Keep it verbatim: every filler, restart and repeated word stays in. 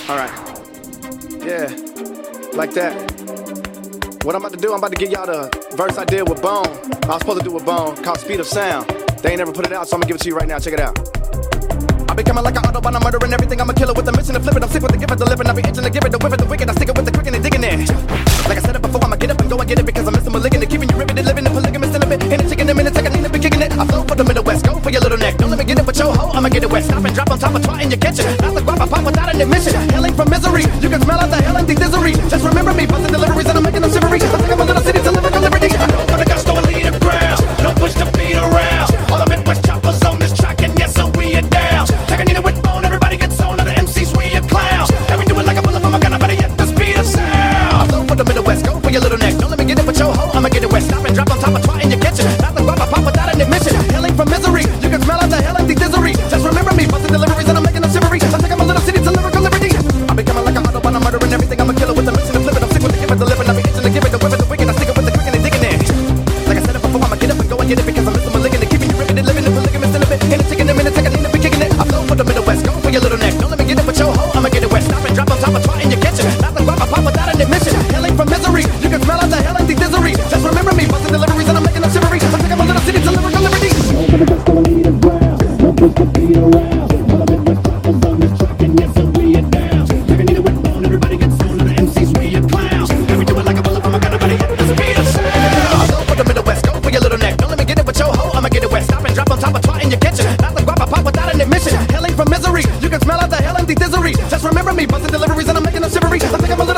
Alright. Yeah. Like that. What I'm about to do, I'm about to give y'all the verse I did with Bone. I was supposed to do with Bone, called Speed of Sound. They ain't never put it out, so I'm gonna give it to you right now. Check it out. I be coming like an Autobahn, I'm murdering everything. I'm a killer with the mission to flip it. I'm sick with the give it, the living. I be itching to give it, the whip it, the wicked. I stick it with the quick and the digging it. Like I said it before, I'ma get up and go and get it because I'm missing my licking it, keeping you riveted, living the polygamous celibate. In a chicken, a minute, second, need to be kicking it. I flow for the Middle West, go for your little neck. Don't let me get it with your hoe, I'ma get it wet. Stop and drop on top of twat in your kitchen. Not the guap, I pop without an admission. Hailing from misery, you can smell out the hell and the misery. Just remember me, busting deliveries and I'm making them shivery. I think I'm a little city to live liberty. I know for the gusto and lead the ground. Don't push the beat around. All the Midwest choppers on this track, and yes, so we are down. Like I need it with Bone, everybody gets on. Other M Cs, we are clowns. And we do it like a bullet from a gun, I better yet the speed of sound. I flow for the Middle West, go for your little neck. Don't let me get it with your hoe, I'ma get it wet. Stop and drop on top of twat in your kitchen. Not the guap, I pop without an admission. Hailing from misery, you can smell out the hell and the misery. Just remember me, busting deliveries and I'm making them shivery. I think I'm a little city to lyrical liberty. I be coming like a Autobahn, I'm murdering everything. I'm a killer with the mission to flip it. I'm sick with the give it, the living. I be itching to give it, the whip it, the wicked. I stick it with the quick and the digging it. Like I said it before, I'ma get up and go and get it because I'm missing my licking it, keeping you riveted, living the polygamous celibate. In a chicken, a minute, second, need to be kicking it. I flow for the Middle West, go for your little neck. Don't let me get it with your hoe, I'ma get it wet. Stop and drop on top of twat in your kitchen. Not the guap, I pop without an admission. Hailing from misery, you can smell out the hell and the misery. Just remember me, busting deliveries and I'm making them shivery. I think I'm a little city to lyrical liberty. Don't push the beat around. All the Midwest choppers on this track, and yes, so we are down. Like I need it with Bone, everybody gets on. Other M Cs, we are clowns. And we do it like a bullet from a gun, I better hit the speed of sound. I go for the Middle West, go for your little neck. Don't let me get it with your hoe, I'ma get it wet. Stop and drop on top of twat in your kitchen. Not the guap, I pop without an admission. Hailing from misery, you can smell out the hell and the misery. Just remember me, busting deliveries and I'm making them shivery. I think I'm a little